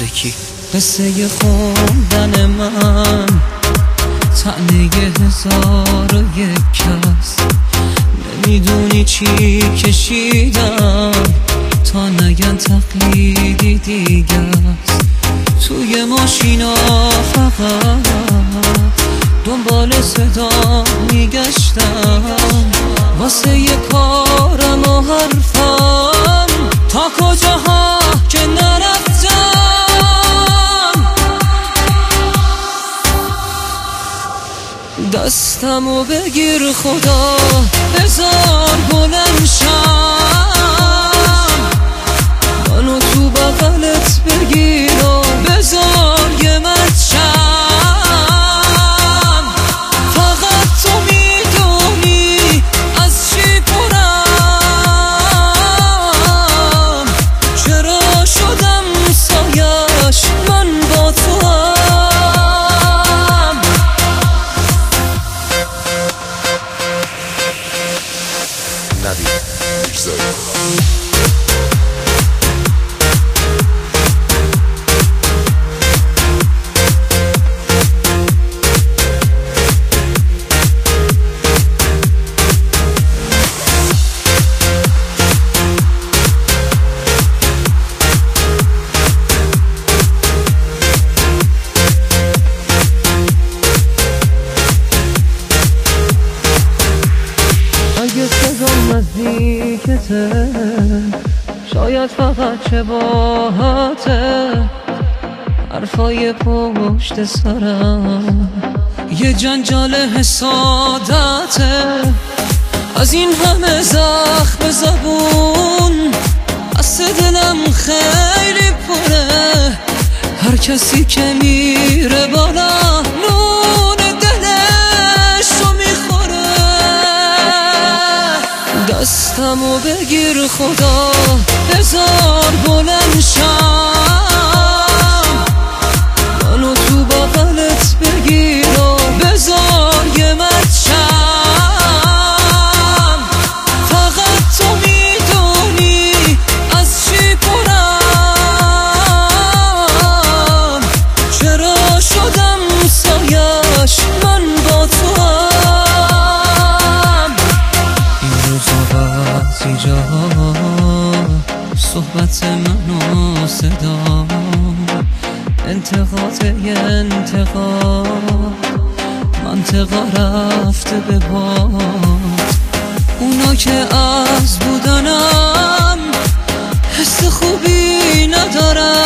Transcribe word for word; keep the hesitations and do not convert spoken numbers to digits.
کی؟ قصه خوندن من طعنه هزار و یک کس، نمیدونی چی کشیدم تا نگن تقلیدی دیگه است. توی ماشینا فقط دنبال صدا میگشتم واسه یه کارم و حرفم، تا کجاها که نرفتم. دستمو بگیر خدا، بذار بلند شم، منو تو بغلت بگیر و بذار یه مچم. فقط تو میدونی از چی پرم، چرا شدم سایش من با تو هم. نبی اگه صدام نزدیکته، شاید فقط شباهته، حرفای پشت سرم یه جنجال حسادته. از این همه زخم زبون از دلم خیلی پره، هر کسی که میره بالا نون دلش رو میخوره. دستمو بگیر خدا، بذار بلند شم، منو تو بغلت بگیر و بذار یه مچم. فقط تو میدونی از چی پرم، چرا شدم سایش من با تو هم. این روزا بعضی جا صحبت من و صدا انتقاد یه انتقاد، منطقا رفته به باد. اونا که از بودنم حس خوبی ندارم،